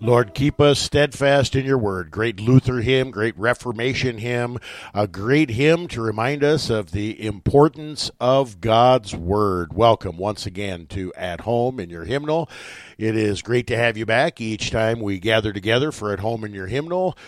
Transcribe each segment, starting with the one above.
Lord, keep us steadfast in your word. Great Luther hymn, great Reformation hymn, a great hymn to remind us of the importance of God's word. Welcome once again to At Home in Your Hymnal. It is great to have you back. Each time we gather together for At Home in Your Hymnal,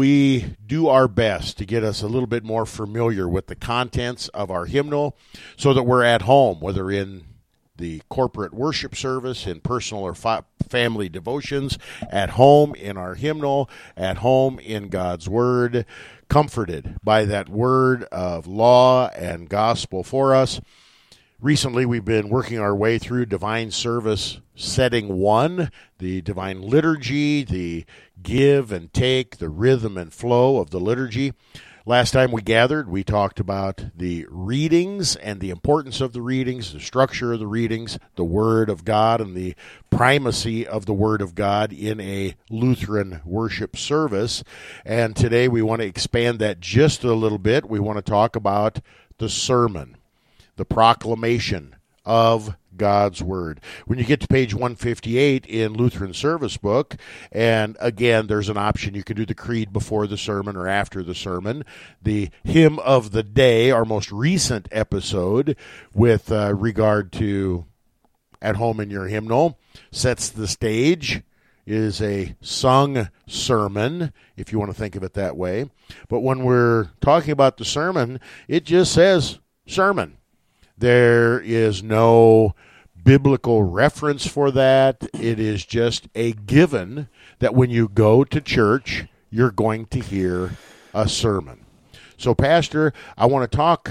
we do our best to get us a little bit more familiar with the contents of our hymnal so that we're at home, whether in the corporate worship service, in personal or family devotions, at home in our hymnal, at home in God's Word, comforted by that word of law and gospel for us. Recently, we've been working our way through Divine Service Setting 1, the Divine Liturgy, the give and take, the rhythm and flow of the liturgy. Last time we gathered, we talked about the readings and the importance of the readings, the structure of the readings, the Word of God, and the primacy of the Word of God in a Lutheran worship service. And today we want to expand that just a little bit. We want to talk about the sermon, the proclamation of God's Word. When you get to page 158 in Lutheran Service Book, and again, there's an option. You can do the creed before the sermon or after the sermon. The hymn of the day, our most recent episode with regard to At Home in Your Hymnal, sets the stage, is a sung sermon, if you want to think of it that way. But when we're talking about the sermon, it just says sermon. There is no biblical reference for that. It is just a given that when you go to church, you're going to hear a sermon. So, Pastor, I want to talk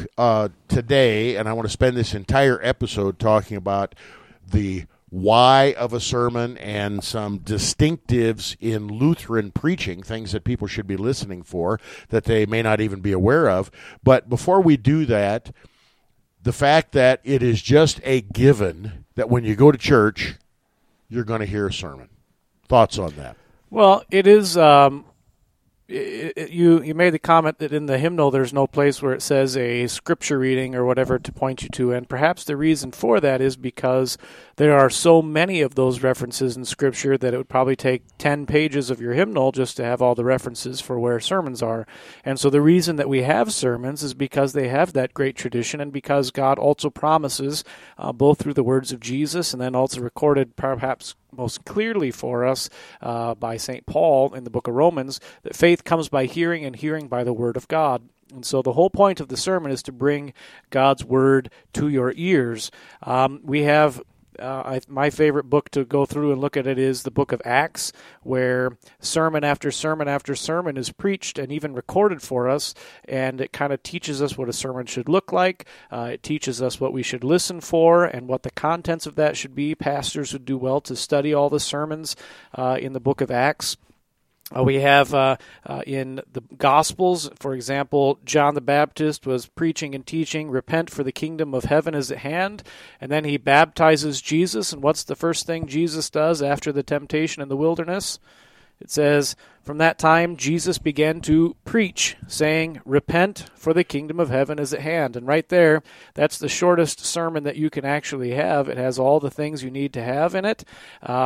today, and I want to spend this entire episode talking about the why of a sermon and some distinctives in Lutheran preaching, things that people should be listening for that they may not even be aware of. But before we do that, the fact that it is just a given that when you go to church, you're going to hear a sermon. Thoughts on that? Well, it is. You made the comment that in the hymnal there's no place where it says a scripture reading or whatever to point you to, and perhaps the reason for that is because there are so many of those references in Scripture that it would probably take 10 pages of your hymnal just to have all the references for where sermons are. And so the reason that we have sermons is because they have that great tradition, and because God also promises, both through the words of Jesus and then also recorded perhaps most clearly for us by St. Paul in the book of Romans, that faith comes by hearing and hearing by the word of God. And so the whole point of the sermon is to bring God's word to your ears. We have my favorite book to go through and look at it is the book of Acts, where sermon after sermon after sermon is preached and even recorded for us, and it kind of teaches us what a sermon should look like. It teaches us what we should listen for and what the contents of that should be. Pastors would do well to study all the sermons in the book of Acts. We have in the Gospels, for example, John the Baptist was preaching and teaching, repent for the kingdom of heaven is at hand, and then he baptizes Jesus, and what's the first thing Jesus does after the temptation in the wilderness? It says, from that time Jesus began to preach, saying, repent, for the kingdom of heaven is at hand. And right there, that's the shortest sermon that you can actually have. It has all the things you need to have in it,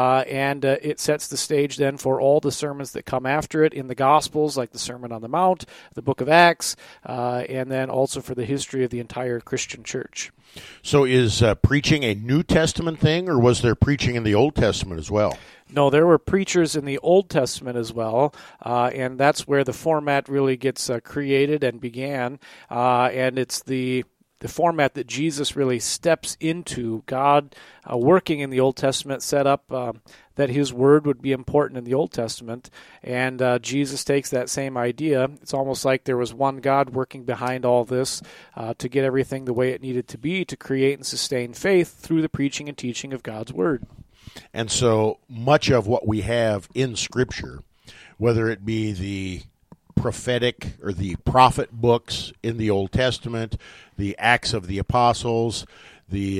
and it sets the stage then for all the sermons that come after it in the Gospels, like the Sermon on the Mount, the book of Acts, and then also for the history of the entire Christian church. So is preaching a New Testament thing, or was there preaching in the Old Testament as well? No, there were preachers in the Old Testament as well, and that's where the format really gets created and began, and it's the format that Jesus really steps into. God working in the Old Testament set up that his word would be important in the Old Testament, and Jesus takes that same idea. It's almost like there was one God working behind all this to get everything the way it needed to be to create and sustain faith through the preaching and teaching of God's word. And so much of what we have in Scripture, whether it be the prophetic or the prophet books in the Old Testament, the Acts of the Apostles, the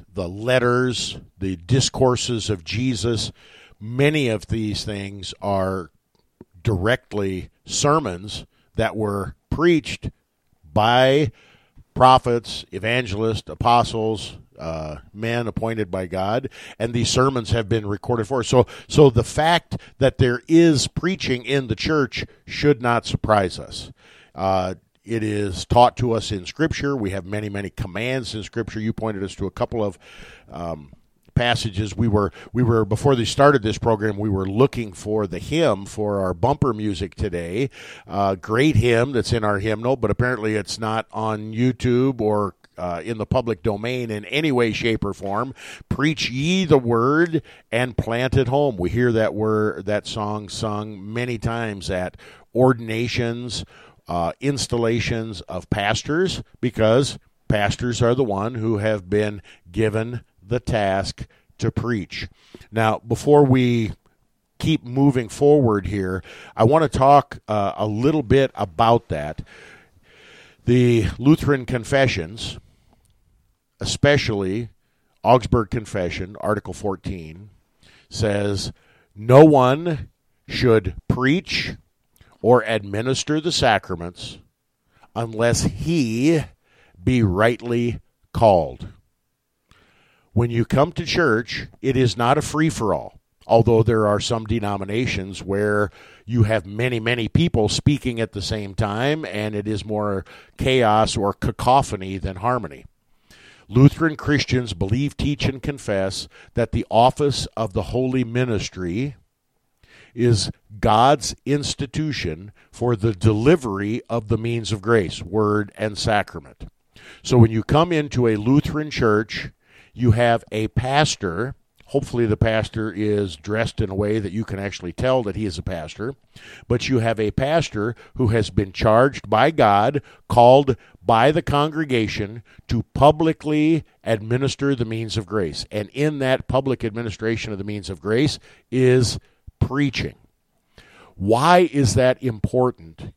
letters, the discourses of Jesus, many of these things are directly sermons that were preached by prophets, evangelists, apostles, men appointed by God, and these sermons have been recorded for us. So the fact that there is preaching in the church should not surprise us. It is taught to us in Scripture. We have many, many commands in Scripture. You pointed us to a couple of passages. We were before they started this program, we were looking for the hymn for our bumper music today. Great hymn that's in our hymnal, but apparently it's not on YouTube or in the public domain in any way, shape, or form. Preach ye the word and plant it home. We hear that song sung many times at ordinations, installations of pastors, because pastors are the one who have been given the task to preach. Now, before we keep moving forward here, I want to talk a little bit about that. The Lutheran confessions, especially Augsburg Confession, Article 14, says no one should preach or administer the sacraments unless he be rightly called. When you come to church, it is not a free-for-all, although there are some denominations where you have many, many people speaking at the same time, and it is more chaos or cacophony than harmony. Lutheran Christians believe, teach, and confess that the office of the holy ministry is God's institution for the delivery of the means of grace, word and sacrament. So when you come into a Lutheran church, you have a pastor. Hopefully the pastor is dressed in a way that you can actually tell that he is a pastor. But you have a pastor who has been charged by God, called by the congregation to publicly administer the means of grace. And in that public administration of the means of grace is preaching. Why is that important?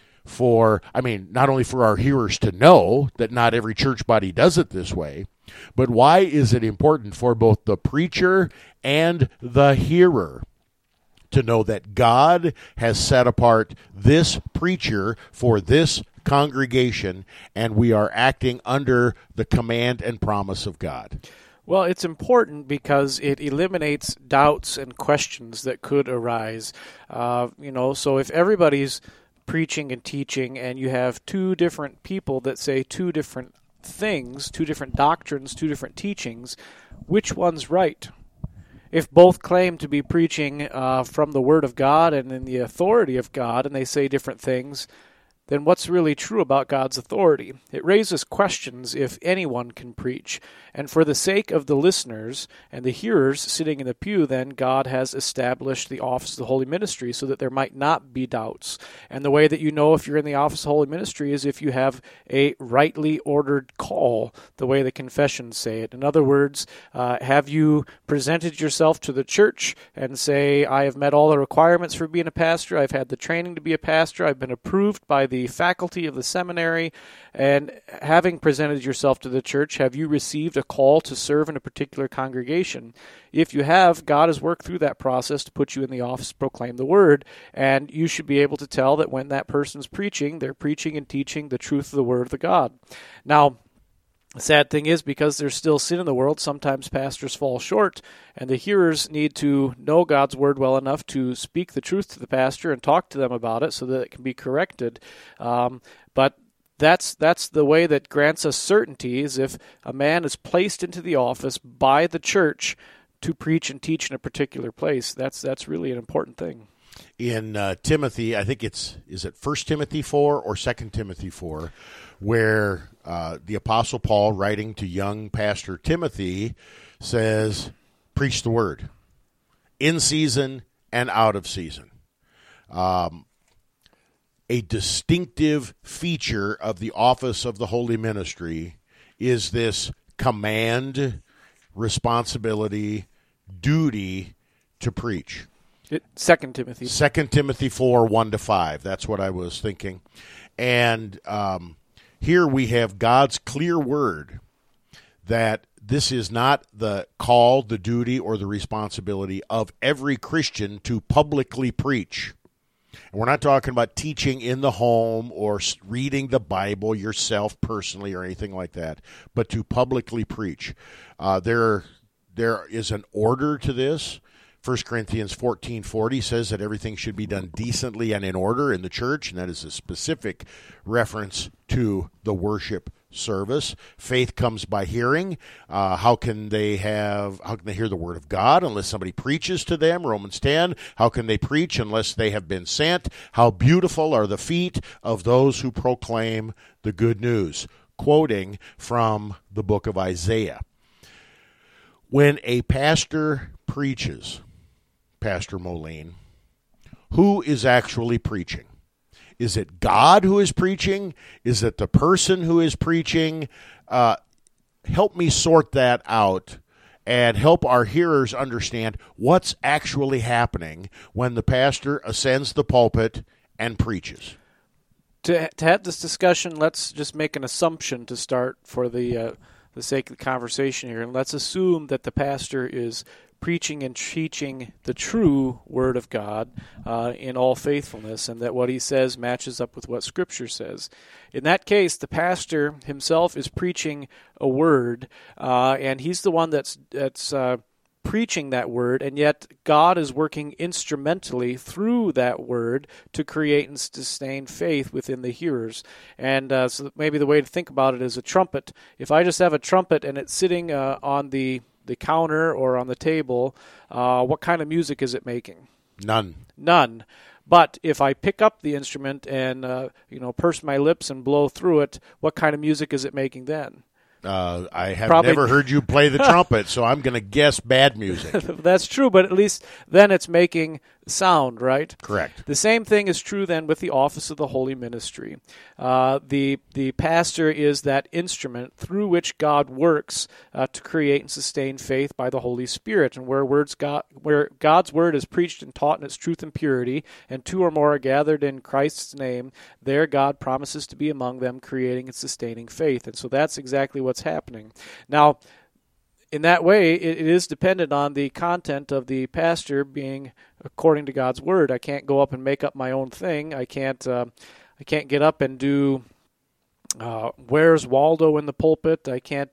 Not only for our hearers to know that not every church body does it this way, but why is it important for both the preacher and the hearer to know that God has set apart this preacher for this congregation, and we are acting under the command and promise of God? Well, it's important because it eliminates doubts and questions that could arise. So if everybody's preaching and teaching and you have two different people that say two different things, two different doctrines, two different teachings, which one's right? If both claim to be preaching from the Word of God and in the authority of God, and they say different things, then what's really true about God's authority? It raises questions if anyone can preach. And for the sake of the listeners and the hearers sitting in the pew, then God has established the office of the Holy Ministry so that there might not be doubts. And the way that you know if you're in the office of the Holy Ministry is if you have a rightly ordered call, the way the confessions say it. In other words, have you presented yourself to the church and say, I have met all the requirements for being a pastor, I've had the training to be a pastor, I've been approved by the faculty of the seminary, and having presented yourself to the church, have you received a call to serve in a particular congregation? If you have, God has worked through that process to put you in the office to proclaim the word, and you should be able to tell that when that person's preaching, they're preaching and teaching the truth of the word of the God. Now, the sad thing is, because there's still sin in the world, sometimes pastors fall short, and the hearers need to know God's word well enough to speak the truth to the pastor and talk to them about it so that it can be corrected. But that's the way that grants us certainty, is if a man is placed into the office by the church to preach and teach in a particular place. That's really an important thing. In Timothy, I think is it 1 Timothy 4 or 2 Timothy 4, where the Apostle Paul, writing to young pastor Timothy, says, preach the word, in season and out of season. A distinctive feature of the office of the holy ministry is this command, responsibility, duty to preach. 2 Timothy. 2 Timothy 4, 1-5. That's what I was thinking. And here we have God's clear word that this is not the call, the duty, or the responsibility of every Christian to publicly preach. And we're not talking about teaching in the home or reading the Bible yourself personally or anything like that, but to publicly preach. There is an order to this. 1 Corinthians 14:40 says that everything should be done decently and in order in the church, and that is a specific reference to the worship service. Faith comes by hearing. How can they hear the word of God unless somebody preaches to them? Romans 10. How can they preach unless they have been sent? How beautiful are the feet of those who proclaim the good news. Quoting from the book of Isaiah. When a pastor preaches, Pastor Moline, who is actually preaching? Is it God who is preaching? Is it the person who is preaching? Help me sort that out and help our hearers understand what's actually happening when the pastor ascends the pulpit and preaches. To have this discussion, let's just make an assumption to start for the sake of the conversation here. And let's assume that the pastor is preaching and teaching the true Word of God in all faithfulness, and that what he says matches up with what Scripture says. In that case, the pastor himself is preaching a word, and he's the one that's preaching that word, and yet God is working instrumentally through that word to create and sustain faith within the hearers. And so maybe the way to think about it is a trumpet. If I just have a trumpet and it's sitting on the counter or on the table, what kind of music is it making? None. But if I pick up the instrument and purse my lips and blow through it, what kind of music is it making then? I have never heard you play the trumpet, so I'm going to guess bad music. That's true, but at least then it's making sound, right? Correct. The same thing is true then with the office of the holy ministry. The pastor is that instrument through which God works to create and sustain faith by the Holy Spirit. And where God's word is preached and taught in its truth and purity, and two or more are gathered in Christ's name, there God promises to be among them, creating and sustaining faith. And so that's exactly what's happening. Now, in that way, it is dependent on the content of the pastor being according to God's word. I can't go up and make up my own thing. I can't get up and do Where's Waldo in the pulpit. I can't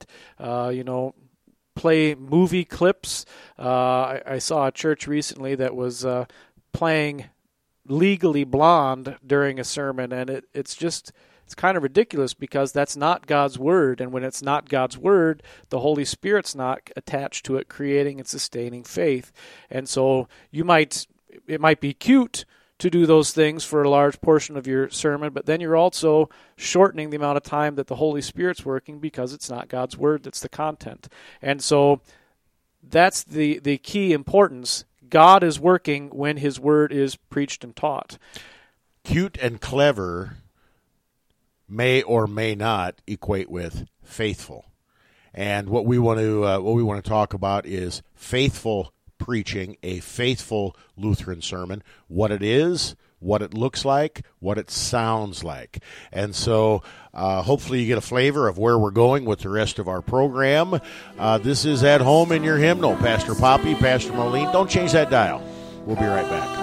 play movie clips. I saw a church recently that was playing Legally Blonde during a sermon, and it's kind of ridiculous because that's not God's word, and when it's not God's word, the Holy Spirit's not attached to it, creating and sustaining faith. And so it might be cute to do those things for a large portion of your sermon, but then you're also shortening the amount of time that the Holy Spirit's working because it's not God's word that's the content. And so that's the key importance. God is working when his word is preached and taught. Cute and clever may or may not equate with faithful. And what we want to talk about is faithful preaching, a faithful Lutheran sermon, what it is, what it looks like, what it sounds like. And so hopefully you get a flavor of where we're going with the rest of our program. This is At Home in Your Hymnal. Pastor Poppy, Pastor Moline. Don't change that dial. We'll be right back.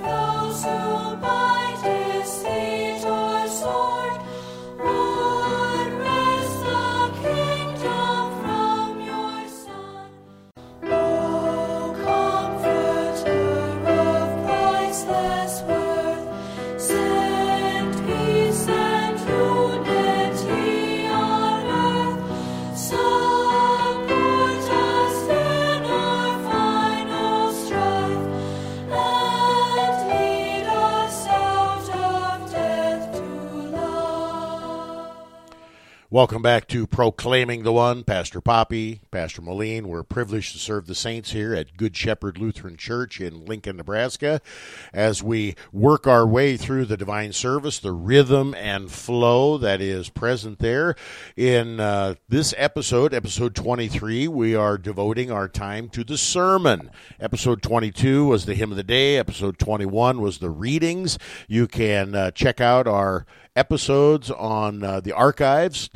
Welcome back to Proclaiming the One. Pastor Poppy, Pastor Moline. We're privileged to serve the saints here at Good Shepherd Lutheran Church in Lincoln, Nebraska, as we work our way through the divine service, the rhythm and flow that is present there. In this episode 23, we are devoting our time to the sermon. Episode 22 was the hymn of the day. Episode 21 was the readings. You can check out our episodes on the archives,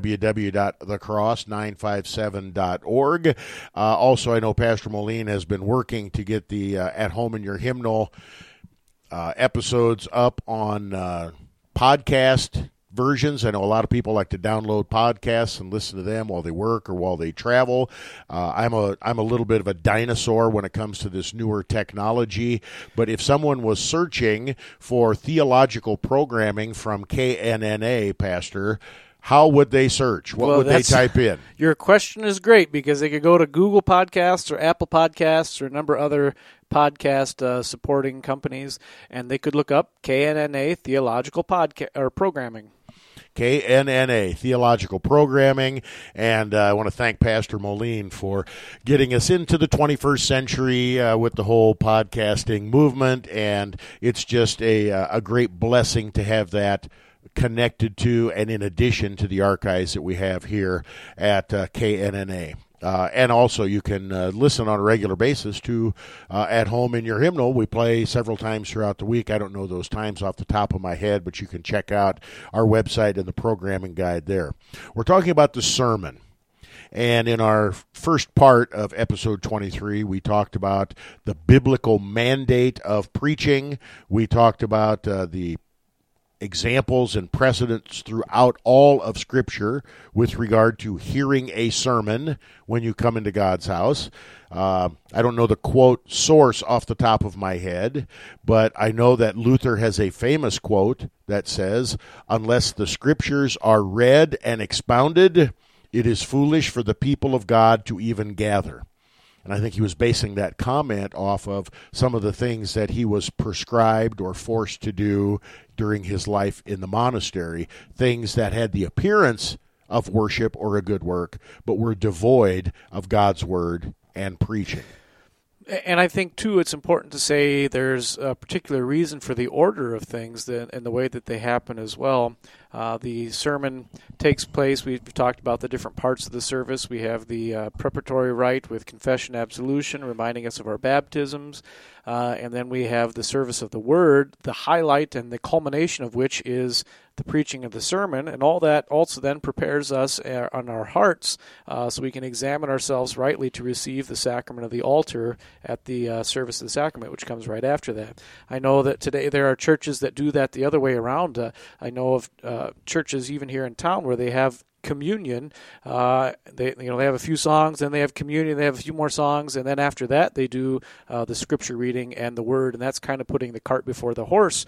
www.thecross957.org. Also, I know Pastor Moline has been working to get the At Home in Your Hymnal episodes up on podcast versions. I know a lot of people like to download podcasts and listen to them while they work or while they travel. I'm a little bit of a dinosaur when it comes to this newer technology, but if someone was searching for theological programming from KNNA, Pastor, how would they search? What would they type in? Your question is great because they could go to Google Podcasts or Apple Podcasts or a number of other podcast supporting companies, and they could look up KNNA Theological Programming. KNNA, Theological Programming, and I want to thank Pastor Moline for getting us into the 21st century with the whole podcasting movement, and it's just a great blessing to have that connected to and in addition to the archives that we have here at KNNA. And also you can listen on a regular basis to at home in your hymnal. We play several times throughout the week. I don't know those times off the top of my head, but you can check out our website and the programming guide there. We're talking about the sermon. And in our first part of episode 23, we talked about the biblical mandate of preaching. We talked about the examples and precedents throughout all of Scripture with regard to hearing a sermon when you come into God's house. I don't know the quote source off the top of my head, but I know that Luther has a famous quote that says, "Unless the Scriptures are read and expounded, it is foolish for the people of God to even gather." And I think he was basing that comment off of some of the things that he was prescribed or forced to do during his life in the monastery, things that had the appearance of worship or a good work, but were devoid of God's word and preaching. And I think, too, it's important to say there's a particular reason for the order of things and the way that they happen as well. The sermon takes place. We've talked about the different parts of the service. We have the preparatory rite with confession, absolution, reminding us of our baptisms. And then we have the service of the Word, the highlight and the culmination of which is the preaching of the sermon. And all that also then prepares us on our hearts so we can examine ourselves rightly to receive the sacrament of the altar at the service of the sacrament, which comes right after that. I know that today there are churches that do that the other way around. I know of churches even here in town where they have communion. They have a few songs, then they have communion, they have a few more songs, and then after that they do the scripture reading and the word, and that's kind of putting the cart before the horse.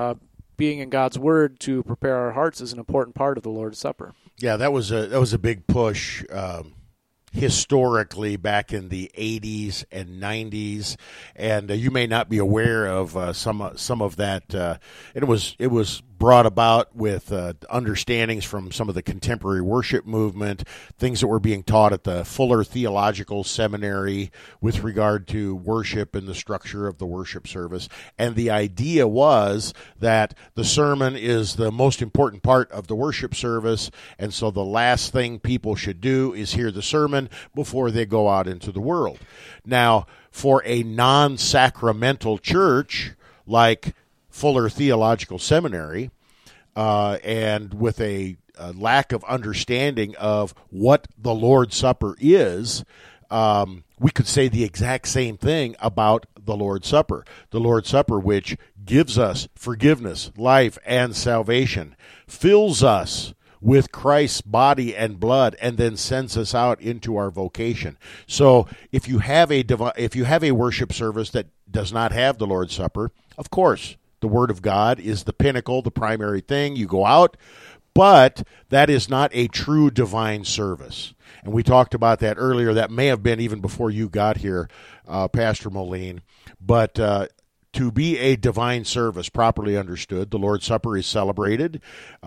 Being in God's word to prepare our hearts is an important part of the Lord's Supper. Yeah, that was a big push historically back in the 80s and 90s, and you may not be aware of some of that. It was brought about with understandings from some of the contemporary worship movement, things that were being taught at the Fuller Theological Seminary with regard to worship and the structure of the worship service. And the idea was that the sermon is the most important part of the worship service, and so the last thing people should do is hear the sermon before they go out into the world. Now, for a non-sacramental church like Fuller Theological Seminary, and with a lack of understanding of what the Lord's Supper is, we could say the exact same thing about the Lord's Supper. The Lord's Supper, which gives us forgiveness, life, and salvation, fills us with Christ's body and blood, and then sends us out into our vocation. So if you have a worship service that does not have the Lord's Supper, of course, the Word of God is the pinnacle, the primary thing. You go out, but that is not a true divine service. And we talked about that earlier. That may have been even before you got here, Pastor Moline. But to be a divine service, properly understood, the Lord's Supper is celebrated.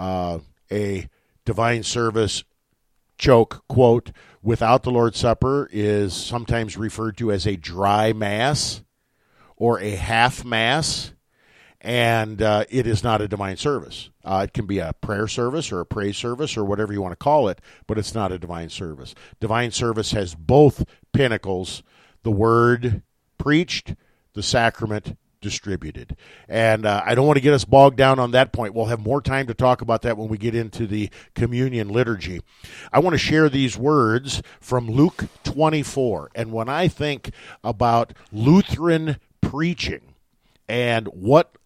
A divine service, quote, without the Lord's Supper is sometimes referred to as a dry mass or a half mass. And it is not a divine service. It can be a prayer service or a praise service or whatever you want to call it, but it's not a divine service. Divine service has both pinnacles, the word preached, the sacrament distributed. And I don't want to get us bogged down on that point. We'll have more time to talk about that when we get into the communion liturgy. I want to share these words from Luke 24. And when I think about Lutheran preaching, and what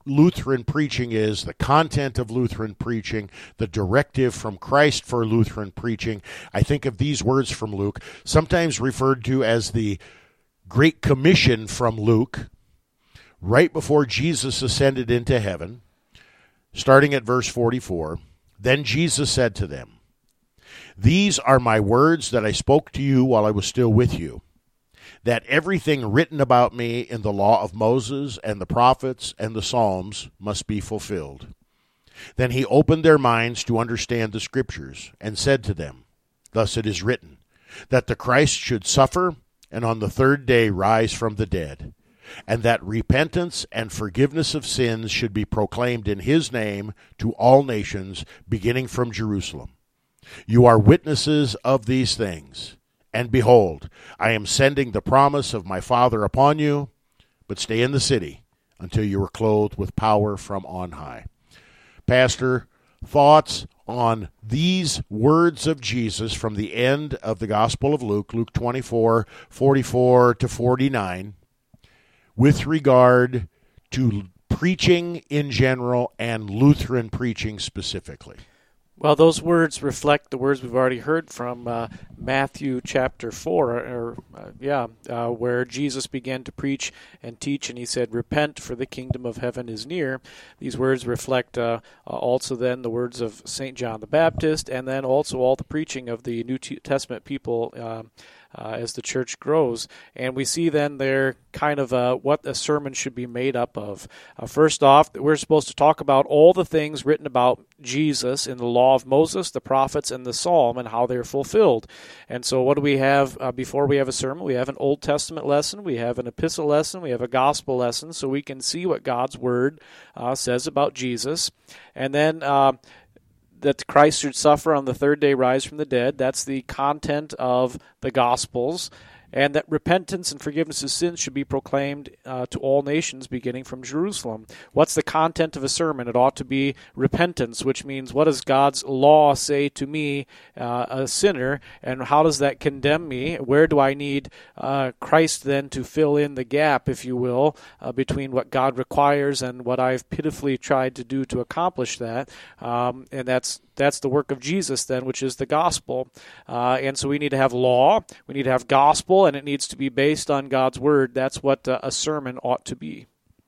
Lutheran preaching is, the content of Lutheran preaching, the directive from Christ for Lutheran preaching, I think of these words from Luke, sometimes referred to as the Great Commission from Luke, right before Jesus ascended into heaven, starting at verse 44. Then Jesus said to them, "These are my words that I spoke to you while I was still with you, that everything written about me in the law of Moses and the prophets and the Psalms must be fulfilled." Then he opened their minds to understand the Scriptures, and said to them, "Thus it is written, that the Christ should suffer, and on the third day rise from the dead, and that repentance and forgiveness of sins should be proclaimed in his name to all nations, beginning from Jerusalem. You are witnesses of these things. And behold, I am sending the promise of my Father upon you, but stay in the city until you are clothed with power from on high." Pastor, thoughts on these words of Jesus from the end of the Gospel of Luke, Luke 24, 44 to 49, with regard to preaching in general and Lutheran preaching specifically? Well, those words reflect the words we've already heard from Matthew chapter 4, where Jesus began to preach and teach, and he said, "Repent, for the kingdom of heaven is near." These words reflect also then the words of St. John the Baptist, and then also all the preaching of the New Testament people as the church grows. And we see then there kind of what a sermon should be made up of. First off, we're supposed to talk about all the things written about Jesus in the law of Moses, the prophets, and the Psalm, and how they're fulfilled. And so what do we have before we have a sermon? We have an Old Testament lesson, we have an epistle lesson, we have a gospel lesson, so we can see what God's word says about Jesus. And then that Christ should suffer on the third day, rise from the dead. That's the content of the Gospels. And that repentance and forgiveness of sins should be proclaimed to all nations, beginning from Jerusalem. What's the content of a sermon? It ought to be repentance, which means, what does God's law say to me, a sinner, and how does that condemn me? Where do I need Christ then to fill in the gap, if you will, between what God requires and what I've pitifully tried to do to accomplish that? And that's the work of Jesus then, which is the gospel. And so we need to have law, we need to have gospel, and it needs to be based on God's word. That's what a sermon ought to be.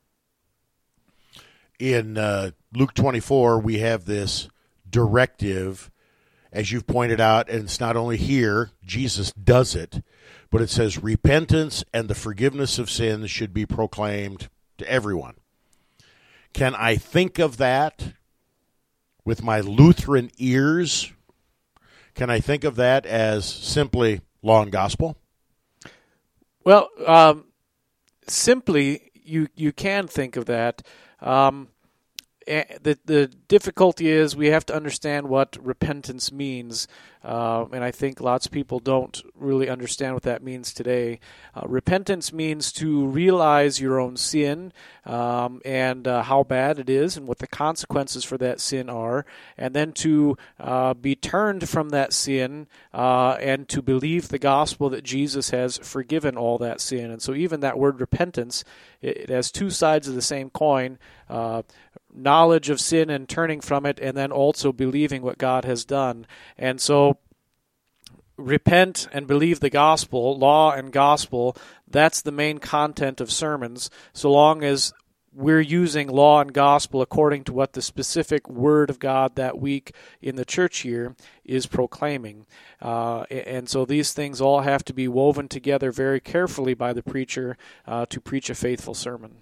In Luke 24, we have this directive, as you've pointed out, and it's not only here, Jesus does it, but it says repentance and the forgiveness of sins should be proclaimed to everyone. Can I think of that with my Lutheran ears? Can I think of that as simply law and gospel? Well, simply, you can think of that. The difficulty is we have to understand what repentance means, and I think lots of people don't really understand what that means today. Repentance means to realize your own sin and how bad it is and what the consequences for that sin are, and then to be turned from that sin and to believe the gospel that Jesus has forgiven all that sin. And so even that word repentance, it has two sides of the same coin. Knowledge of sin and turning from it, and then also believing what God has done. And so repent and believe the gospel, law and gospel, that's the main content of sermons, so long as we're using law and gospel according to what the specific word of God that week in the church year is proclaiming. And so these things all have to be woven together very carefully by the preacher to preach a faithful sermon.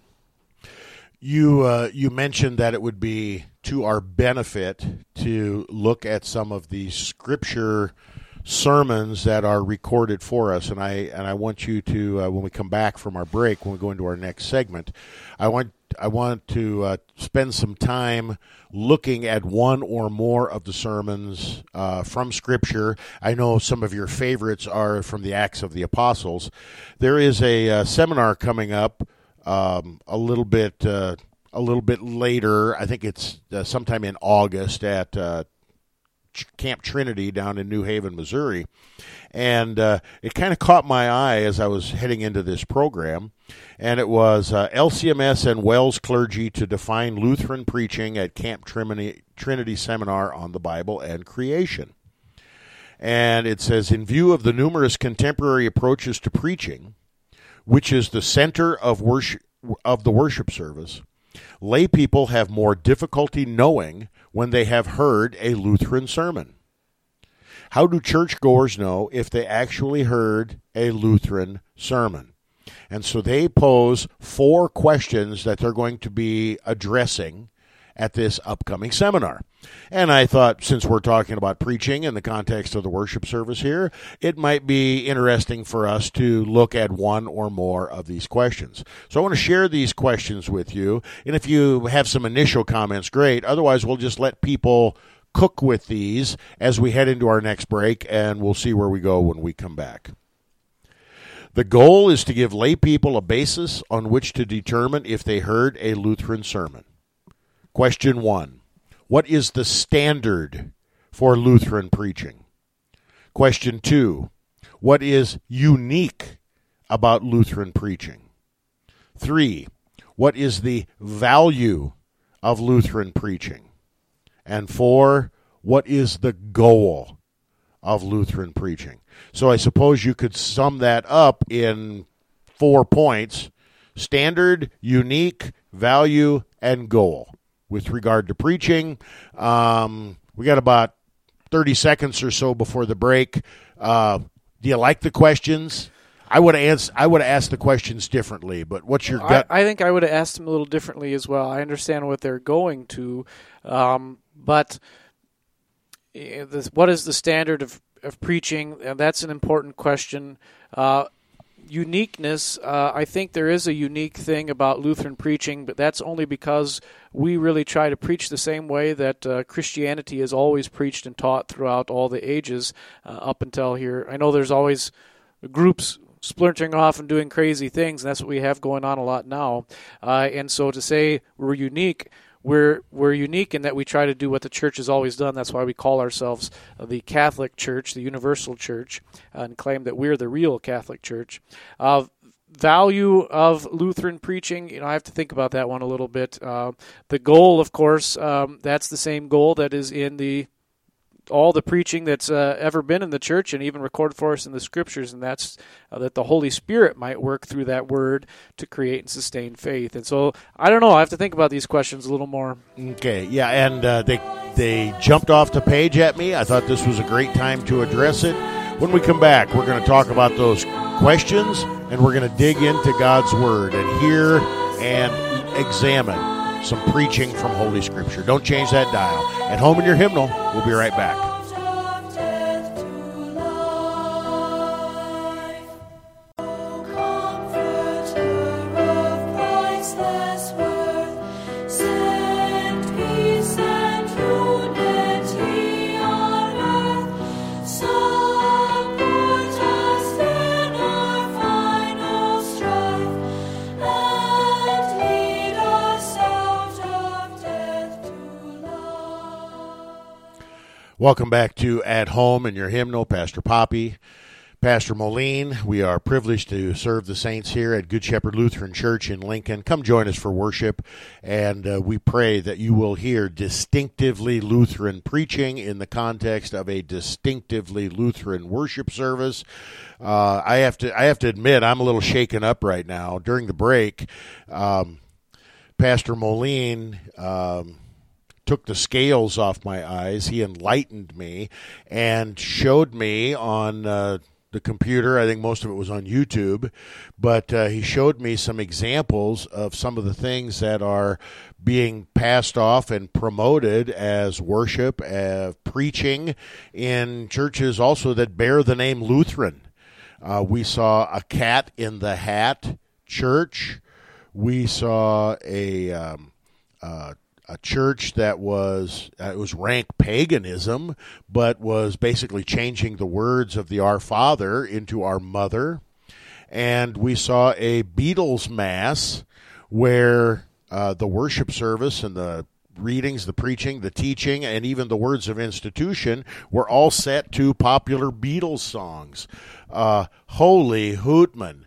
You mentioned that it would be to our benefit to look at some of the scripture sermons that are recorded for us, and I want you to when we come back from our break, when we go into our next segment, I want to spend some time looking at one or more of the sermons from Scripture. I know some of your favorites are from the Acts of the Apostles. There is a seminar coming up a little bit later. I think it's sometime in August at Camp Trinity down in New Haven, Missouri. And it kind of caught my eye as I was heading into this program. And it was LCMS and Wells clergy to define Lutheran preaching at Camp Trinity Seminar on the Bible and Creation. And it says, in view of the numerous contemporary approaches to preaching, which is the center of worship of the worship service, lay people have more difficulty knowing when they have heard a Lutheran sermon. How do churchgoers know if they actually heard a Lutheran sermon? And so they pose 4 questions that they're going to be addressing at this upcoming seminar. And I thought, since we're talking about preaching in the context of the worship service here, it might be interesting for us to look at one or more of these questions. So I want to share these questions with you, and if you have some initial comments, great. Otherwise, we'll just let people cook with these as we head into our next break, and we'll see where we go when we come back. The goal is to give lay people a basis on which to determine if they heard a Lutheran sermon. Question 1. What is the standard for Lutheran preaching? Question 2. What is unique about Lutheran preaching? 3. What is the value of Lutheran preaching? And 4. What is the goal of Lutheran preaching? So I suppose you could sum that up in 4 points: standard, unique, value, and goal. With regard to preaching, we got about 30 seconds or so before the break. Do you like the questions? I would have asked the questions differently, but what's your gut? I think I would have asked them a little differently as well. I understand what they're going to, but what is the standard of preaching? That's an important question. Uniqueness, I think there is a unique thing about Lutheran preaching, but that's only because we really try to preach the same way that Christianity has always preached and taught throughout all the ages up until here. I know there's always groups splintering off and doing crazy things, and that's what we have going on a lot now. And so to say we're unique, we're unique in that we try to do what the church has always done. That's why we call ourselves the Catholic Church, the Universal Church, and claim that we're the real Catholic Church. Value of Lutheran preaching, I have to think about that one a little bit. The goal, of course, that's the same goal that is in all the preaching that's ever been in the church and even recorded for us in the scriptures, and that's that the Holy Spirit might work through that word to create and sustain faith. And so, I don't know, I have to think about these questions a little more. Okay, yeah, and they jumped off the page at me. I thought this was a great time to address it. When we come back, we're going to talk about those questions, and we're going to dig into God's Word and hear and examine some preaching from Holy Scripture. Don't change that dial. At Home in Your Hymnal, we'll be right back. Welcome back to At Home in Your Hymnal. Pastor Poppy, Pastor Moline. We are privileged to serve the saints here at Good Shepherd Lutheran Church in Lincoln. Come join us for worship, and we pray that you will hear distinctively Lutheran preaching in the context of a distinctively Lutheran worship service. I have to admit, I'm a little shaken up right now. During the break, Pastor Moline took the scales off my eyes. He enlightened me and showed me on the computer. I think most of it was on YouTube, but he showed me some examples of some of the things that are being passed off and promoted as worship, preaching in churches also that bear the name Lutheran. We saw a Cat in the Hat church. We saw a church that was it was rank paganism, but was basically changing the words of the Our Father into Our Mother. And we saw a Beatles Mass where the worship service and the readings, the preaching, the teaching, and even the words of institution were all set to popular Beatles songs. Holy Hootman.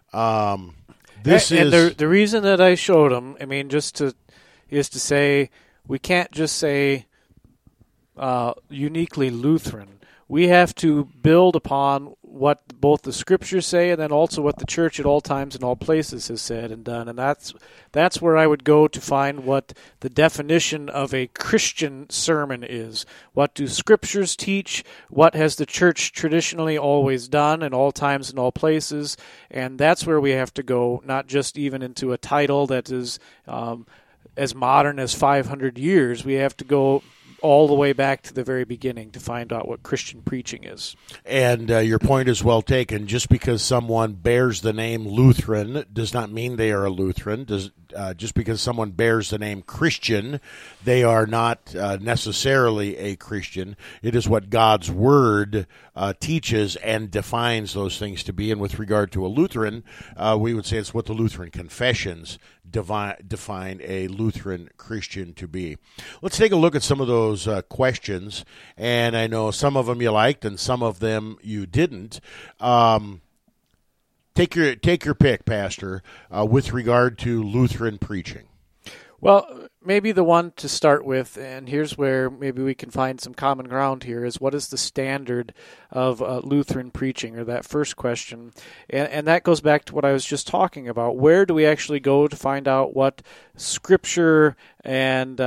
The reason that I showed them, I mean, is to say we can't just say uniquely Lutheran. We have to build upon what both the Scriptures say and then also what the Church at all times and all places has said and done. And that's where I would go to find what the definition of a Christian sermon is. What do Scriptures teach? What has the Church traditionally always done in all times and all places? And that's where we have to go, not just even into a title that is as modern as 500 years. We have to go all the way back to the very beginning to find out what Christian preaching is. And your point is well taken. Just because someone bears the name Lutheran does not mean they are a Lutheran. Just because someone bears the name Christian, they are not necessarily a Christian. It is what God's Word teaches and defines those things to be. And with regard to a Lutheran, we would say it's what the Lutheran confessions define a Lutheran Christian to be. Let's take a look at some of those questions, and I know some of them you liked and some of them you didn't. Take your pick, Pastor, with regard to Lutheran preaching. Well, maybe the one to start with, and here's where maybe we can find some common ground here, is what is the standard of Lutheran preaching, or that first question. And that goes back to what I was just talking about. Where do we actually go to find out what Scripture and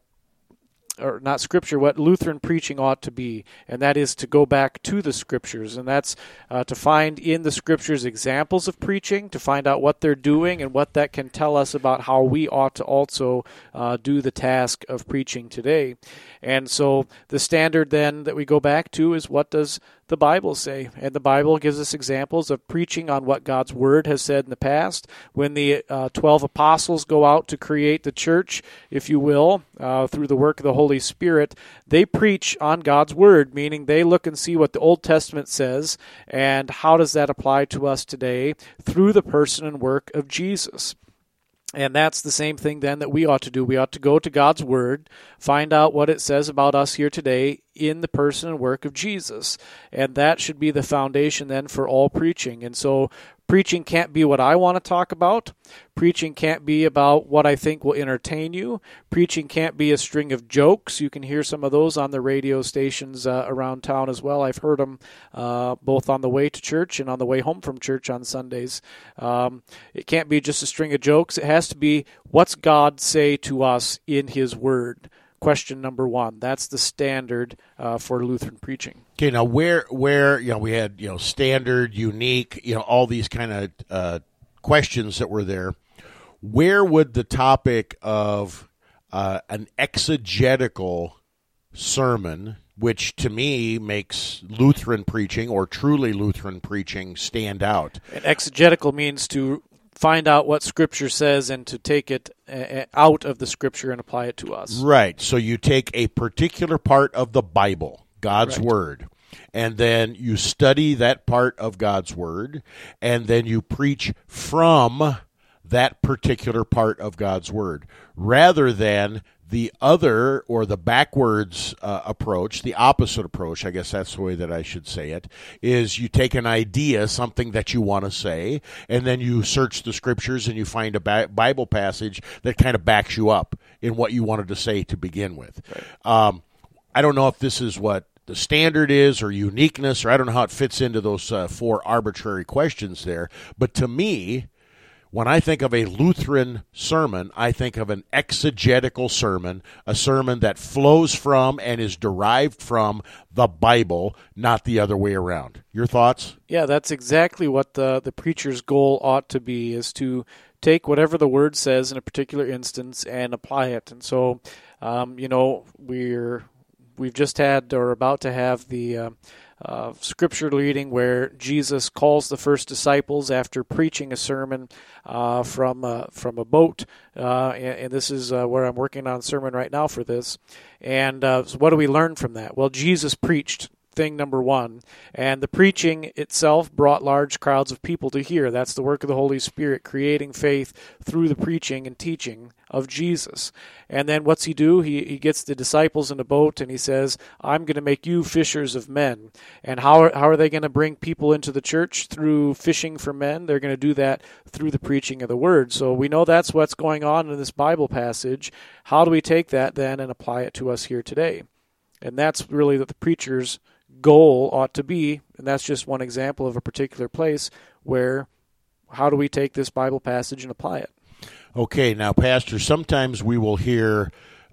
or not Scripture, what Lutheran preaching ought to be, and that is to go back to the Scriptures, and that's to find in the Scriptures examples of preaching, to find out what they're doing and what that can tell us about how we ought to also do the task of preaching today. And so the standard then that we go back to is, what does the Bible say? And the Bible gives us examples of preaching on what God's Word has said in the past. When the 12 apostles go out to create the church, if you will, through the work of the Holy Spirit, they preach on God's Word, meaning they look and see what the Old Testament says and how does that apply to us today through the person and work of Jesus. And that's the same thing then that we ought to do. We ought to go to God's Word, find out what it says about us here today in the person and work of Jesus. And that should be the foundation then for all preaching. And so preaching can't be what I want to talk about. Preaching can't be about what I think will entertain you. Preaching can't be a string of jokes. You can hear some of those on the radio stations around town as well. I've heard them both on the way to church and on the way home from church on Sundays. It can't be just a string of jokes. It has to be, what's God say to us in His Word? Question number one. That's the standard for Lutheran preaching. Okay, now where we had standard, unique, all these kind of questions that were there. Where would the topic of an exegetical sermon, which to me makes Lutheran preaching or truly Lutheran preaching stand out? And exegetical means to find out what Scripture says and to take it out of the Scripture and apply it to us. Right. So you take a particular part of the Bible, God's Word, and then you study that part of God's Word, and then you preach from that particular part of God's Word, rather than the other, or the backwards approach, the opposite approach, I guess that's the way that I should say it, is you take an idea, something that you want to say, and then you search the Scriptures and you find a Bible passage that kind of backs you up in what you wanted to say to begin with. Right. I don't know if this is what the standard is or uniqueness, or I don't know how it fits into those four arbitrary questions there, but to me, when I think of a Lutheran sermon, I think of an exegetical sermon, a sermon that flows from and is derived from the Bible, not the other way around. Your thoughts? Yeah, that's exactly what the preacher's goal ought to be, is to take whatever the Word says in a particular instance and apply it. And so, we've just had, or about to have, the Scripture reading where Jesus calls the first disciples after preaching a sermon from a boat, and this is where I'm working on a sermon right now for this. And so what do we learn from that? Well, Jesus preached thing number one. And the preaching itself brought large crowds of people to hear. That's the work of the Holy Spirit, creating faith through the preaching and teaching of Jesus. And then what's he do? He gets the disciples in a boat and he says, I'm going to make you fishers of men. And how are they going to bring people into the church? Through fishing for men. They're going to do that through the preaching of the word. So we know that's what's going on in this Bible passage. How do we take that then and apply it to us here today? And that's really what the preacher's goal ought to be. And that's just one example of a particular place where how do we take this Bible passage and apply it? Okay, now, Pastor, sometimes we will hear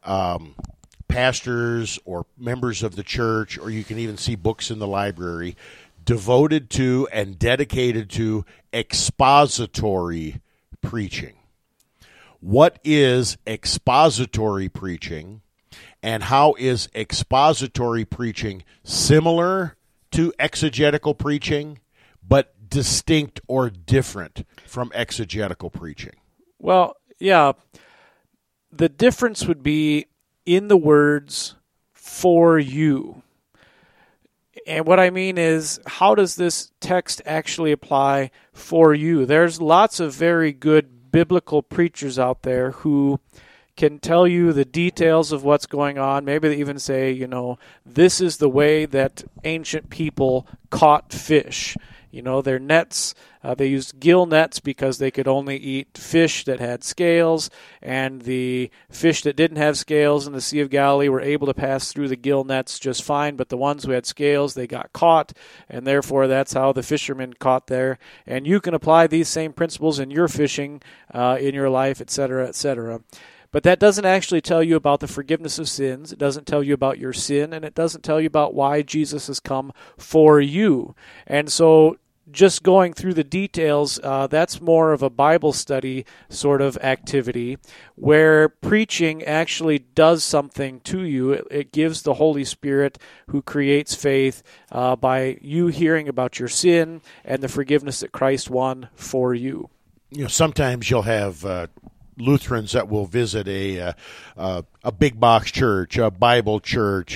pastors or members of the church, or you can even see books in the library, devoted to and dedicated to expository preaching. What is expository preaching, and how is expository preaching similar to exegetical preaching, but distinct or different from exegetical preaching? Well, yeah, the difference would be in the words, for you. And what I mean is, how does this text actually apply for you? There's lots of very good biblical preachers out there who can tell you the details of what's going on. Maybe they even say, this is the way that ancient people caught fish. Their nets, they used gill nets because they could only eat fish that had scales, and the fish that didn't have scales in the Sea of Galilee were able to pass through the gill nets just fine, but the ones who had scales, they got caught, and therefore that's how the fishermen caught there. And you can apply these same principles in your fishing, in your life, etc., etc. But that doesn't actually tell you about the forgiveness of sins. It doesn't tell you about your sin, and it doesn't tell you about why Jesus has come for you. And so just going through the details, that's more of a Bible study sort of activity where preaching actually does something to you. It gives the Holy Spirit who creates faith by you hearing about your sin and the forgiveness that Christ won for you. Sometimes you'll have Lutherans that will visit a big box church, a Bible church,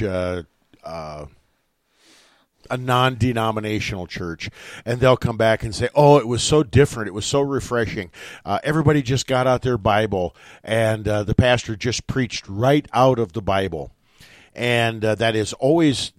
a non-denominational church, and they'll come back and say, oh, it was so different, it was so refreshing. Everybody just got out their Bible, and the pastor just preached right out of the Bible. And that has always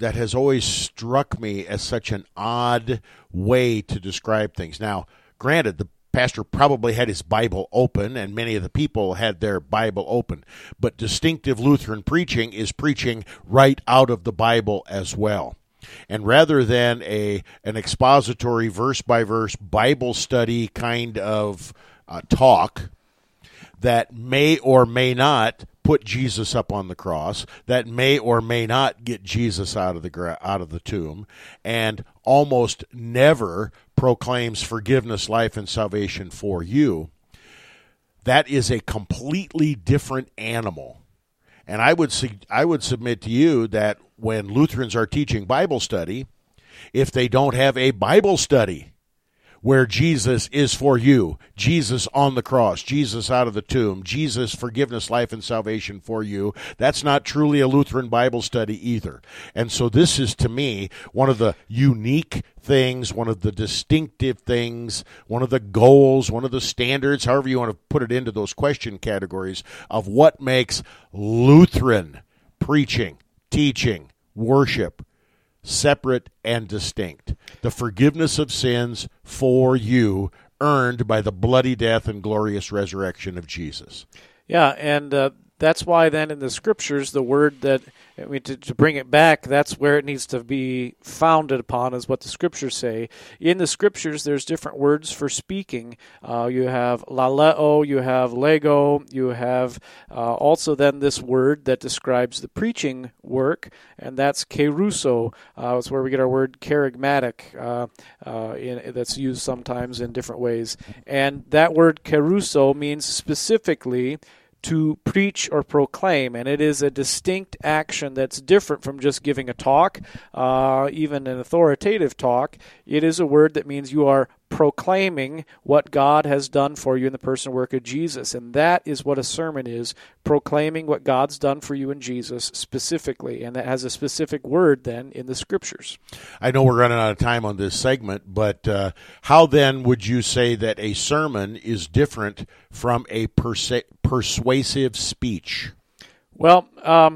struck me as such an odd way to describe things. Now, granted, the pastor probably had his Bible open, and many of the people had their Bible open. But distinctive Lutheran preaching is preaching right out of the Bible as well. And rather than an expository verse-by-verse Bible study kind of talk that may or may not put Jesus up on the cross, that may or may not get Jesus out of the tomb, and almost never proclaims forgiveness, life, and salvation for you, that is a completely different animal. And I would submit to you that when Lutherans are teaching Bible study, if they don't have a Bible study where Jesus is for you, Jesus on the cross, Jesus out of the tomb, Jesus forgiveness, life, and salvation for you, that's not truly a Lutheran Bible study either. And so this is, to me, one of the unique things, one of the distinctive things, one of the goals, one of the standards, however you want to put it into those question categories, of what makes Lutheran preaching, teaching, worship separate and distinct. The forgiveness of sins for you, earned by the bloody death and glorious resurrection of Jesus. Yeah, and that's why then in the Scriptures, the word that, to bring it back, that's where it needs to be founded upon, is what the Scriptures say. In the Scriptures, there's different words for speaking. You have laleo, you have lego, you have also then this word that describes the preaching work, and that's keruso. It's where we get our word charismatic, that's used sometimes in different ways. And that word keruso means specifically to preach or proclaim, and it is a distinct action that's different from just giving a talk, even an authoritative talk. It is a word that means you are proclaiming what God has done for you in the person and work of Jesus. And that is what a sermon is, proclaiming what God's done for you in Jesus specifically. And that has a specific word then in the Scriptures. I know we're running out of time on this segment, but how then would you say that a sermon is different from a persuasive speech? Well,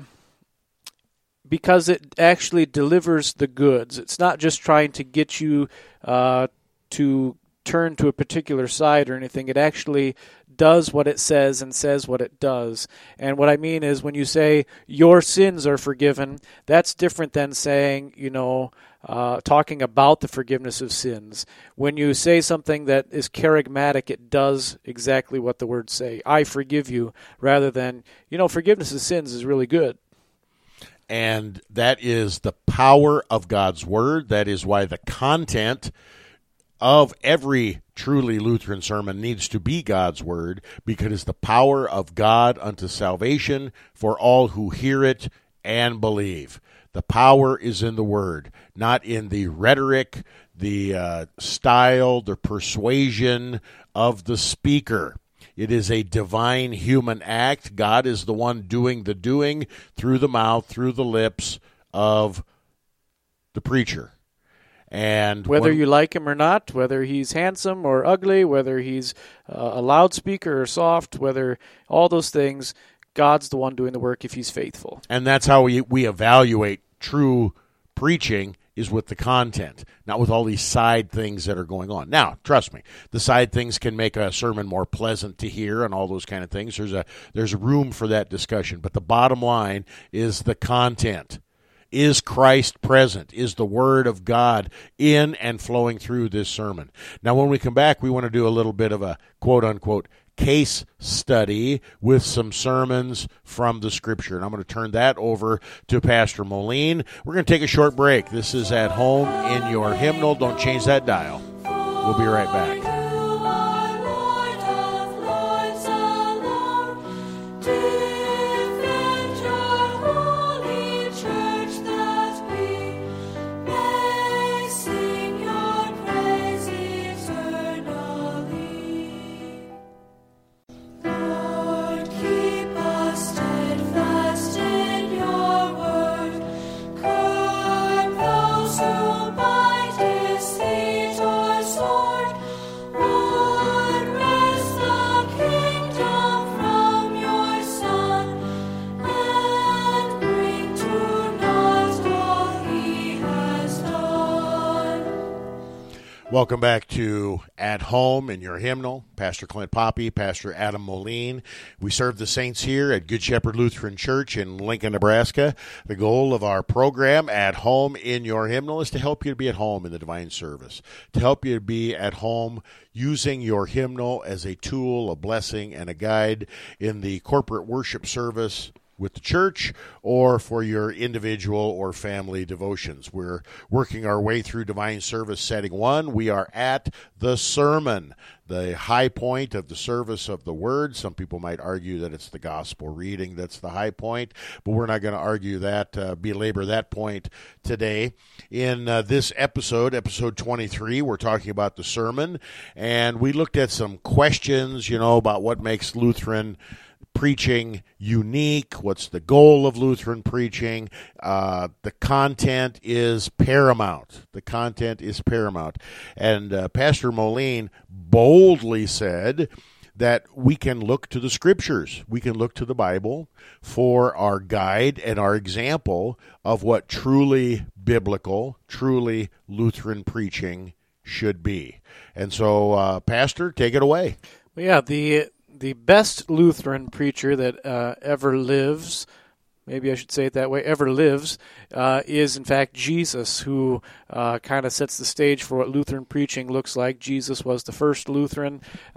because it actually delivers the goods. It's not just trying to get you to turn to a particular side or anything. It actually does what it says and says what it does. And what I mean is when you say your sins are forgiven, that's different than saying, talking about the forgiveness of sins. When you say something that is charismatic, it does exactly what the words say. I forgive you, rather than, forgiveness of sins is really good. And that is the power of God's Word. That is why the content of every truly Lutheran sermon needs to be God's Word, because it's the power of God unto salvation for all who hear it and believe. The power is in the Word, not in the rhetoric, the style, the persuasion of the speaker. It is a divine human act. God is the one doing the doing through the mouth, through the lips of the preacher. And whether you like him or not, whether he's handsome or ugly, whether he's a loudspeaker or soft, whether all those things, God's the one doing the work if he's faithful. And that's how we evaluate true preaching, is with the content, not with all these side things that are going on. Now, trust me, the side things can make a sermon more pleasant to hear and all those kind of things. There's room for that discussion. But the bottom line is the content. Is Christ present? Is the Word of God in and flowing through this sermon? Now, when we come back, we want to do a little bit of a quote-unquote case study with some sermons from the Scripture. And I'm going to turn that over to Pastor Moline. We're going to take a short break. This is At Home in Your Hymnal. Don't change that dial. We'll be right back. Welcome back to At Home in Your Hymnal. Pastor Clint Poppy, Pastor Adam Moline. We serve the saints here at Good Shepherd Lutheran Church in Lincoln, Nebraska. The goal of our program, At Home in Your Hymnal, is to help you to be at home in the divine service, to help you to be at home using your hymnal as a tool, a blessing, and a guide in the corporate worship service with the church or for your individual or family devotions. We're working our way through Divine Service Setting 1. We are at the sermon, the high point of the service of the Word. Some people might argue that it's the gospel reading that's the high point, but we're not going to argue that, belabor that point today. In this episode 23, we're talking about the sermon, and we looked at some questions, about what makes Lutheran preaching unique. What's the goal of Lutheran preaching? The content is paramount. The content is paramount. And Pastor Moline boldly said that we can look to the Scriptures. We can look to the Bible for our guide and our example of what truly biblical, truly Lutheran preaching should be. And so, Pastor, take it away. Well, yeah, the best Lutheran preacher that ever lives, maybe I should say it that way, ever lives, is in fact Jesus, who kind of sets the stage for what Lutheran preaching looks like. Jesus was the first Lutheran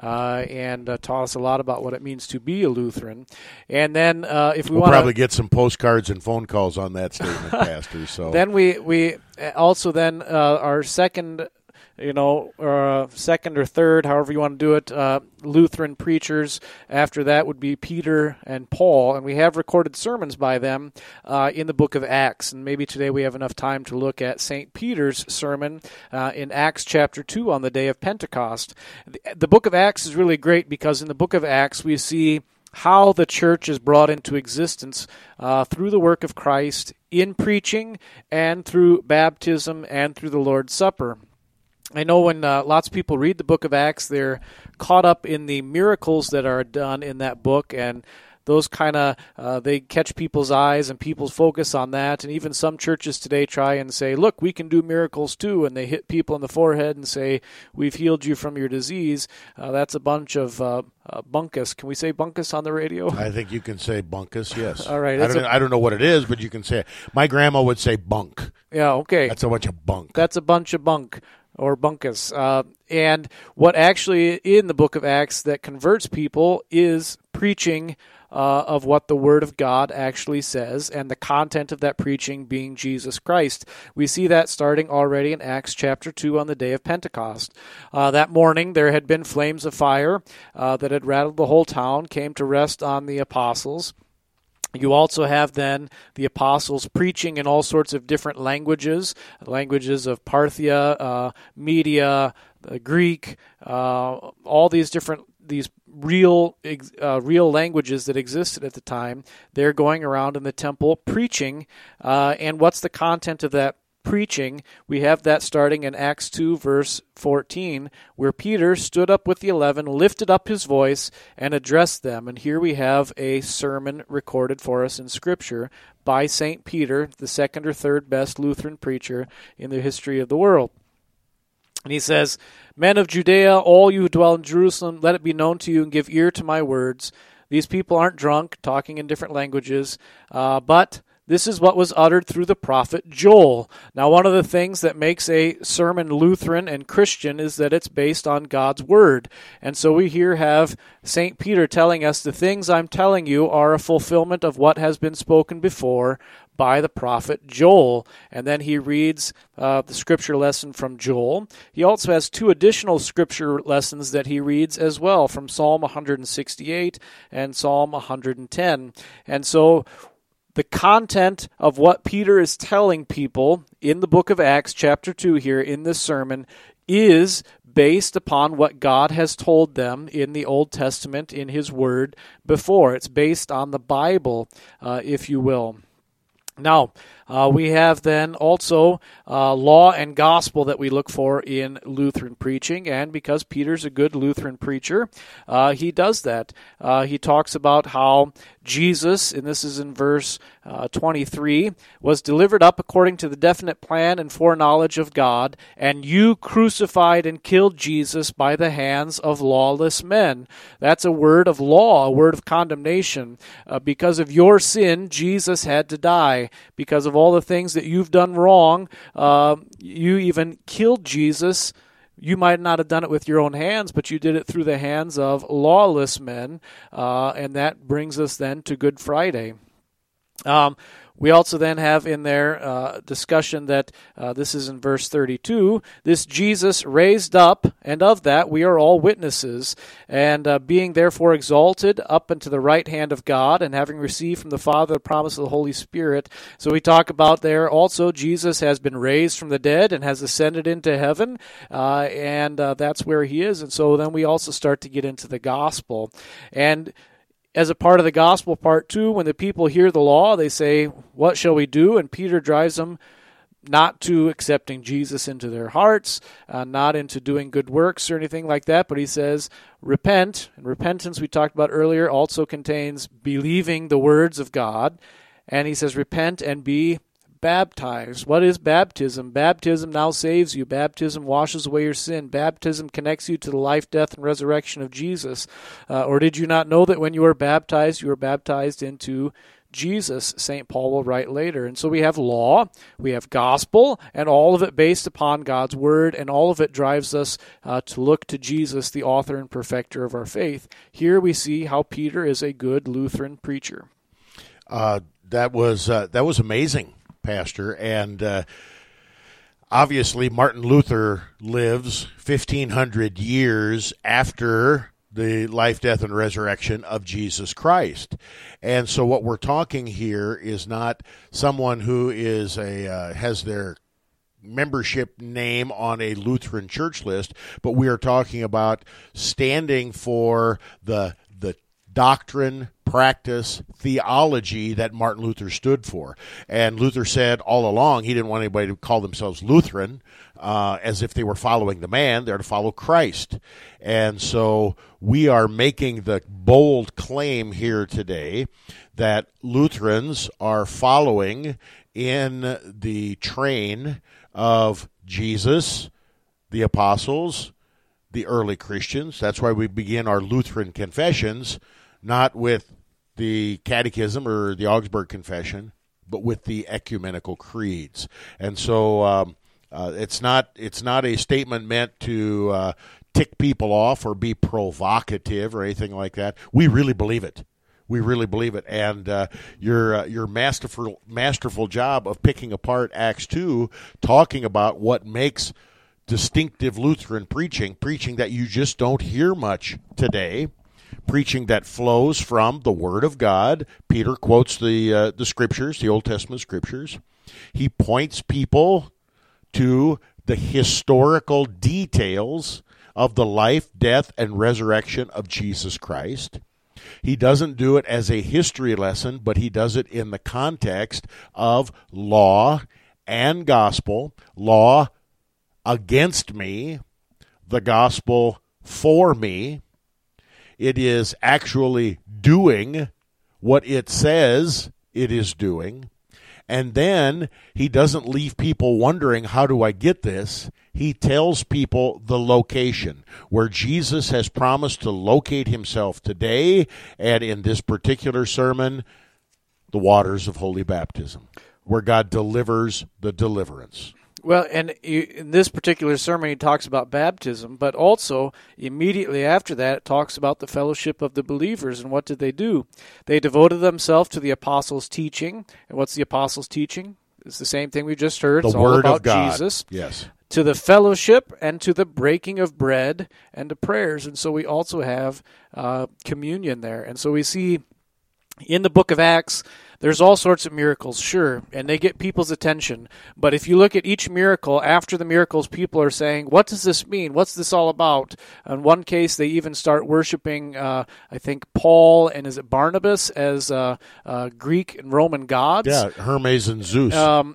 and taught us a lot about what it means to be a Lutheran. And then if we we'll want to probably get some postcards and phone calls on that statement, Pastor. So then we also then our second second or third, however you want to do it, Lutheran preachers. After that would be Peter and Paul, and we have recorded sermons by them in the book of Acts. And maybe today we have enough time to look at St. Peter's sermon in Acts chapter 2 on the day of Pentecost. The book of Acts is really great because in the book of Acts we see how the church is brought into existence through the work of Christ in preaching and through baptism and through the Lord's Supper. I know when lots of people read the book of Acts, they're caught up in the miracles that are done in that book, and those kind of, they catch people's eyes and people's focus on that. And even some churches today try and say, look, we can do miracles too. And they hit people in the forehead and say, we've healed you from your disease. That's a bunch of bunkus. Can we say bunkus on the radio? I think you can say bunkus, yes. All right. I don't know what it is, but you can say it. My grandma would say bunk. Yeah, okay. That's a bunch of bunk. That's a bunch of bunk. Or bunkus. And what actually in the book of Acts that converts people is preaching of what the Word of God actually says, and the content of that preaching being Jesus Christ. We see that starting already in Acts chapter 2 on the day of Pentecost. That morning there had been flames of fire that had rattled the whole town, came to rest on the apostles. You also have then the apostles preaching in all sorts of different languages of Parthia, Media, Greek, all these real languages that existed at the time. They're going around in the temple preaching, and what's the content of that preaching? We have that starting in Acts 2, verse 14, where Peter stood up with the 11, lifted up his voice, and addressed them. And here we have a sermon recorded for us in Scripture by St. Peter, the second or third best Lutheran preacher in the history of the world. And he says, "Men of Judea, all you who dwell in Jerusalem, let it be known to you and give ear to my words. These people aren't drunk, talking in different languages, but this is what was uttered through the prophet Joel." Now, one of the things that makes a sermon Lutheran and Christian is that it's based on God's Word. And so we here have St. Peter telling us the things I'm telling you are a fulfillment of what has been spoken before by the prophet Joel. And then he reads the scripture lesson from Joel. He also has two additional scripture lessons that he reads as well from Psalm 168 and Psalm 110. And so the content of what Peter is telling people in the book of Acts, chapter 2 here in this sermon, is based upon what God has told them in the Old Testament, in His Word before. It's based on the Bible, if you will. Now, we have then also law and gospel that we look for in Lutheran preaching, and because Peter's a good Lutheran preacher, he does that. He talks about how Jesus, and this is in verse 23, was delivered up according to the definite plan and foreknowledge of God, and you crucified and killed Jesus by the hands of lawless men. That's a word of law, a word of condemnation. Because of your sin, Jesus had to die. Because of all the things that you've done wrong, you even killed Jesus. You might not have done it with your own hands, but you did it through the hands of lawless men, and that brings us then to Good Friday. We also then have in there discussion that this is in verse 32, this Jesus raised up, and of that we are all witnesses, and being therefore exalted up into the right hand of God, and having received from the Father the promise of the Holy Spirit. So we talk about there also Jesus has been raised from the dead and has ascended into heaven, and that's where he is. And so then we also start to get into the gospel. And as a part of the gospel, part 2, when the people hear the law, they say, what shall we do? And Peter drives them not to accepting Jesus into their hearts, not into doing good works or anything like that, but he says, repent. And repentance, we talked about earlier, also contains believing the words of God. And he says, repent and be baptized. What is baptism? Baptism now saves you. Baptism washes away your sin. Baptism connects you to the life, death, and resurrection of Jesus. Or did you not know that when you were baptized into Jesus? St. Paul will write later. And so we have law, we have gospel, and all of it based upon God's word, and all of it drives us to look to Jesus, the author and perfecter of our faith. Here we see how Peter is a good Lutheran preacher. That was amazing, Pastor, and Obviously, Martin Luther lives 1,500 years after the life, death, and resurrection of Jesus Christ. And so what we're talking here is not someone who is has their membership name on a Lutheran church list, but we are talking about standing for the doctrine, practice, theology that Martin Luther stood for. And Luther said all along he didn't want anybody to call themselves Lutheran as if they were following the man. They're to follow Christ. And so we are making the bold claim here today that Lutherans are following in the train of Jesus, the apostles, the early Christians. That's why we begin our Lutheran confessions not with the Catechism or the Augsburg Confession, but with the ecumenical creeds. And so it's not a statement meant to tick people off or be provocative or anything like that. We really believe it. We really believe it. And your masterful job of picking apart Acts 2, talking about what makes distinctive Lutheran preaching that you just don't hear much today, preaching that flows from the Word of God. Peter quotes the Scriptures, the Old Testament Scriptures. He points people to the historical details of the life, death, and resurrection of Jesus Christ. He doesn't do it as a history lesson, but he does it in the context of law and gospel. Law against me, the gospel for me. It is actually doing what it says it is doing. And then he doesn't leave people wondering, how do I get this? He tells people the location where Jesus has promised to locate himself today, and in this particular sermon, the waters of holy baptism, where God delivers the deliverance. Well, and in this particular sermon, he talks about baptism, but also immediately after that, it talks about the fellowship of the believers. And what did they do? They devoted themselves to the apostles' teaching. And what's the apostles' teaching? It's the same thing we just heard. The it's Word all about of God. Jesus. Yes. To the fellowship and to the breaking of bread and to prayers. And so we also have communion there. And so we see in the book of Acts, there's all sorts of miracles, sure, and they get people's attention. But if you look at each miracle, after the miracles, people are saying, what does this mean? What's this all about? In one case, they even start worshiping, I think, Paul and is it Barnabas as Greek and Roman gods? Yeah, Hermes and Zeus.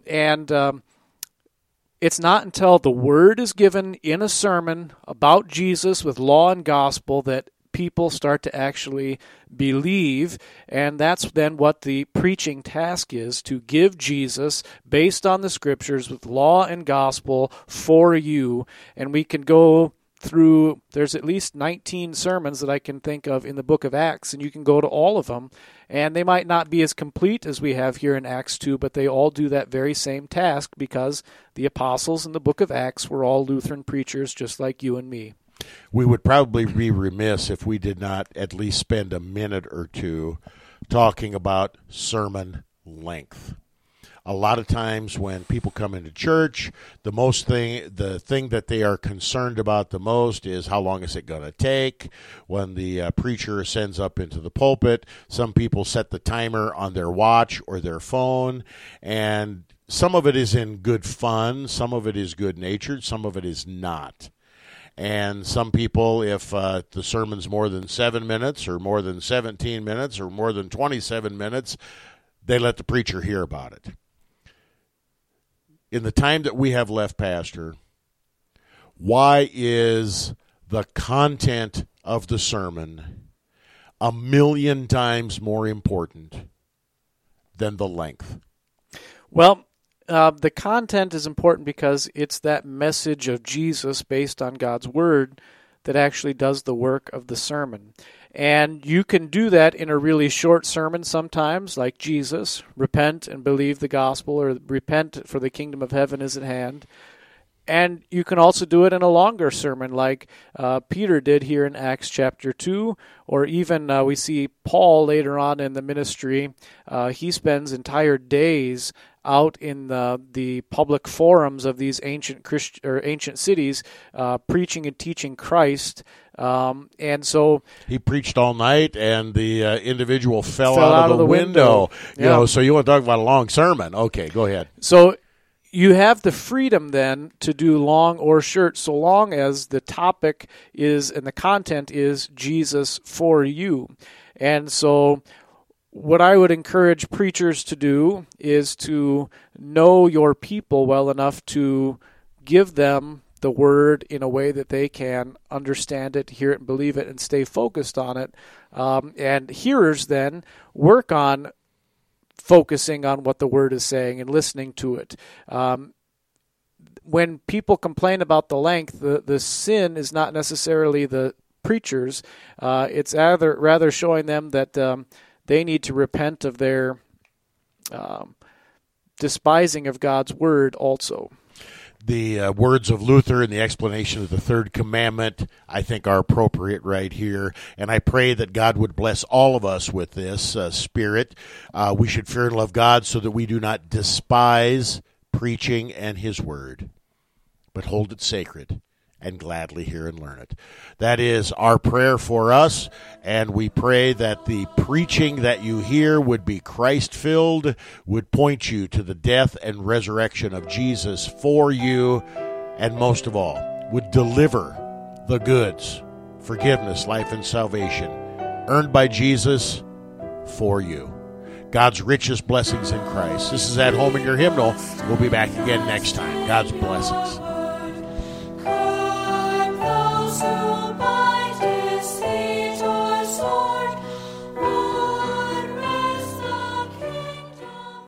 It's not until the word is given in a sermon about Jesus with law and gospel that people start to actually believe, and that's then what the preaching task is, to give Jesus based on the Scriptures with law and gospel for you. And we can go through, there's at least 19 sermons that I can think of in the book of Acts, and you can go to all of them, and they might not be as complete as we have here in Acts 2, but they all do that very same task because the apostles in the book of Acts were all Lutheran preachers just like you and me. We would probably be remiss if we did not at least spend a minute or two talking about sermon length. A lot of times when people come into church, the thing that they are concerned about the most is how long is it going to take. When the preacher ascends up into the pulpit, some people set the timer on their watch or their phone, and some of it is in good fun, some of it is good-natured, some of it is not. And some people, if the sermon's more than 7 minutes or more than 17 minutes or more than 27 minutes, they let the preacher hear about it. In the time that we have left, Pastor, why is the content of the sermon 1,000,000 times more important than the length? Well, the content is important because it's that message of Jesus based on God's Word that actually does the work of the sermon. And you can do that in a really short sermon sometimes, like Jesus, repent and believe the gospel, or repent for the kingdom of heaven is at hand. And you can also do it in a longer sermon like Peter did here in Acts chapter 2, or even we see Paul later on in the ministry. He spends entire days out in the public forums of these ancient cities, preaching and teaching Christ. And so he preached all night, and the individual fell out of the window. Yeah. So you want to talk about a long sermon? Okay, go ahead. So you have the freedom then to do long or short, so long as the topic is and the content is Jesus for you. And so what I would encourage preachers to do is to know your people well enough to give them the word in a way that they can understand it, hear it, and believe it, and stay focused on it. And hearers then work on focusing on what the word is saying and listening to it. When people complain about the length, the sin is not necessarily the preachers. It's rather showing them that they need to repent of their despising of God's word also. The words of Luther and the explanation of the third commandment, I think, are appropriate right here. And I pray that God would bless all of us with this spirit. We should fear and love God so that we do not despise preaching and his word, but hold it sacred and gladly hear and learn it. That is our prayer for us, and we pray that the preaching that you hear would be Christ-filled, would point you to the death and resurrection of Jesus for you, and most of all, would deliver the goods, forgiveness, life, and salvation earned by Jesus for you. God's richest blessings in Christ. This is At Home in Your Hymnal. We'll be back again next time. God's blessings.